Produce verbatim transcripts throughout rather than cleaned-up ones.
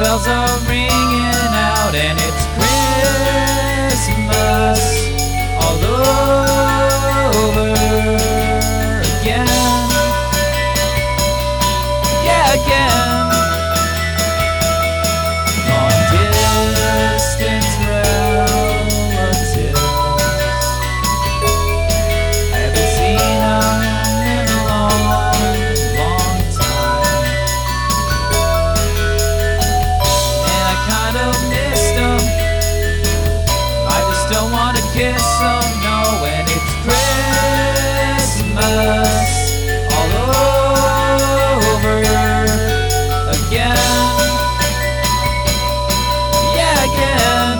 bells are ringing out, and it's Christmas all over again. Yeah, again. Long distance relatives, haven't seen them in a long, long time, and I kind of missed them. I just don't want to kiss them, no. And it's Christmas all over again. Yeah, again.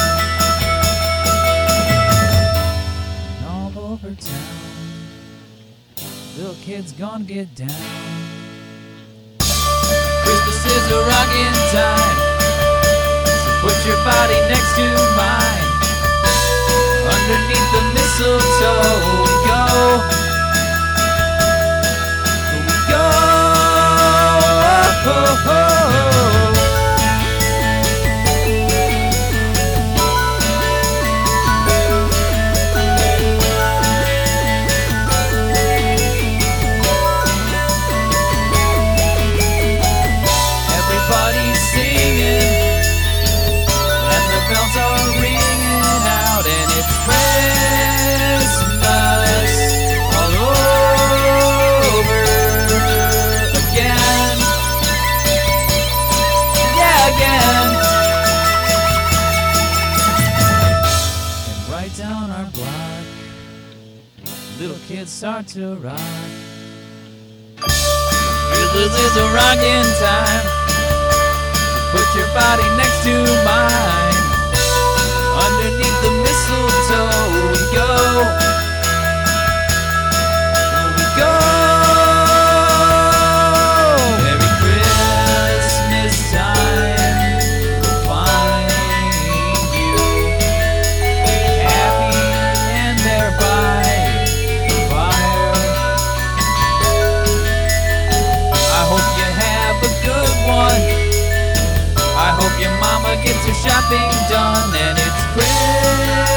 And all over town, little kids gonna get down. Christmas is a rockin' time, so put your body next to mine. Underneath the mistletoe we go, we go. Oh, oh, oh. Everybody's singing, and the bells are ringing out, and it's Christmas all over again. Yeah, again. And right down our block, little kids start to rock. Christmas is a rockin' time, put your body next to mine. Underneath the mistletoe we go, we go. Every Christmas time we'll find you happy and there by the fire. I hope you have a good one. I hope your mama gets her shopping done, and it's Christmas